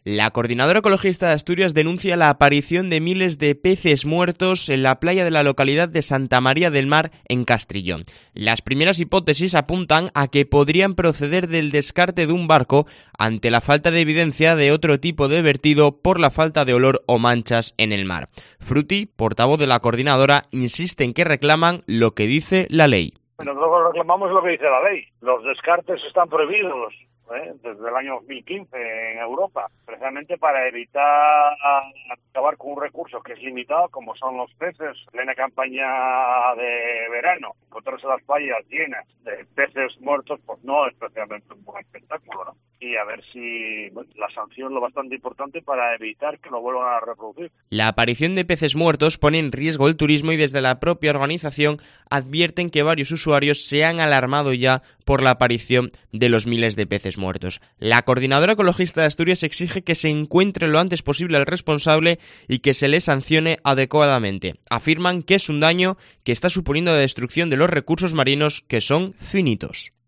La Coordinadora Ecologista de Asturias denuncia la aparición de miles de peces muertos en la playa de la localidad de Santa María del Mar, en Castrillón. Las primeras hipótesis apuntan a que podrían proceder del descarte de un barco ante la falta de evidencia de otro tipo de vertido por la falta de olor o manchas en el mar. Fruti, portavoz de la coordinadora, insiste en que reclaman lo que dice la ley. Nosotros reclamamos lo que dice la ley. Los descartes están prohibidos desde el año 2015 en Europa, precisamente para evitar acabar con un recurso que es limitado, como son los peces. En plena campaña de verano, encontrarse las playas llenas de peces muertos, pues no es especialmente un buen espectáculo, ¿no? Y a ver si la sanción es lo bastante importante para evitar que lo vuelvan a reproducir. La aparición de peces muertos pone en riesgo el turismo y desde la propia organización advierten que varios usuarios se han alarmado ya por la aparición de los miles de peces muertos. La Coordinadora Ecologista de Asturias exige que se encuentre lo antes posible al responsable y que se le sancione adecuadamente. Afirman que es un daño que está suponiendo la destrucción de los recursos marinos, que son finitos.